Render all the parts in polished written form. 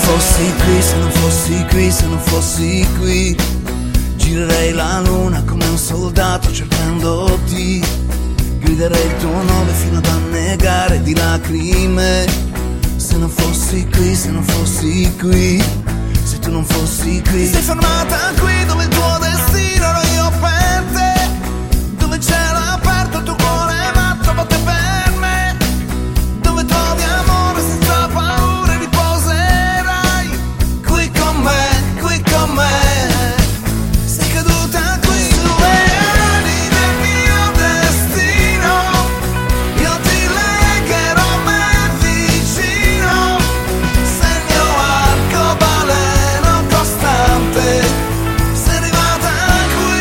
fossi qui, se non fossi qui, se non fossi qui, girerei la luna come un soldato cercandoti, griderei il tuo nome fino ad annegare di lacrime. Se non fossi qui, se non fossi qui, se tu non fossi qui. Sei fermata qui dove il tuo destino ero io per te, dove il cielo è aperto, il tuo cuore è matto, batte per me, dove trovi amore senza paura e riposerai qui con me, qui con me. Sei caduta qui sulle ali del mio destino, io ti legherò a me vicino, sei il mio arcobaleno costante. Sei arrivata qui,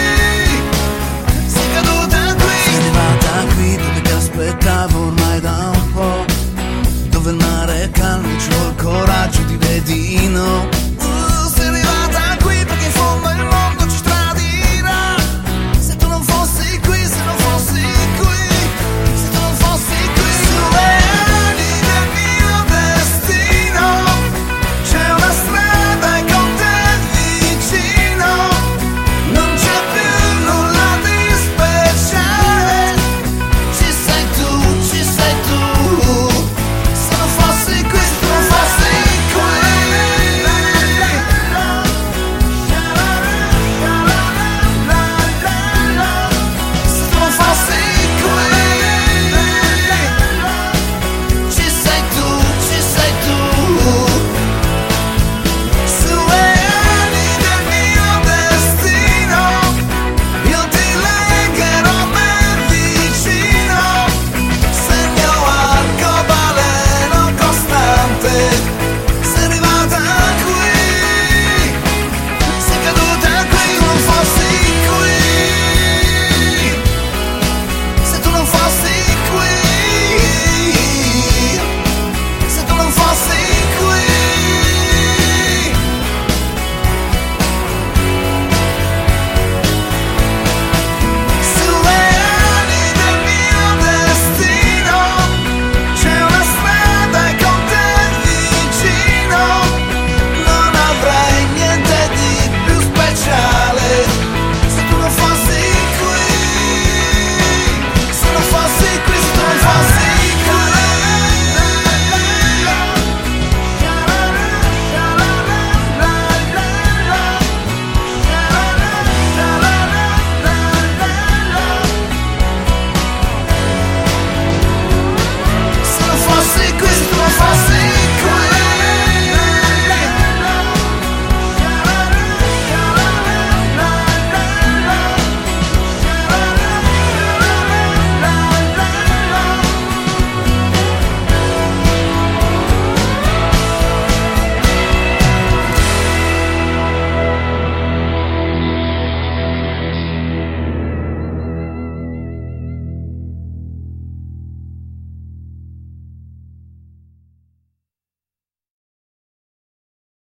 sei caduta qui. Sei arrivata qui dove ti aspettavo ormai da un po', dove il mare è calmo, c'ho il coraggio di vedino,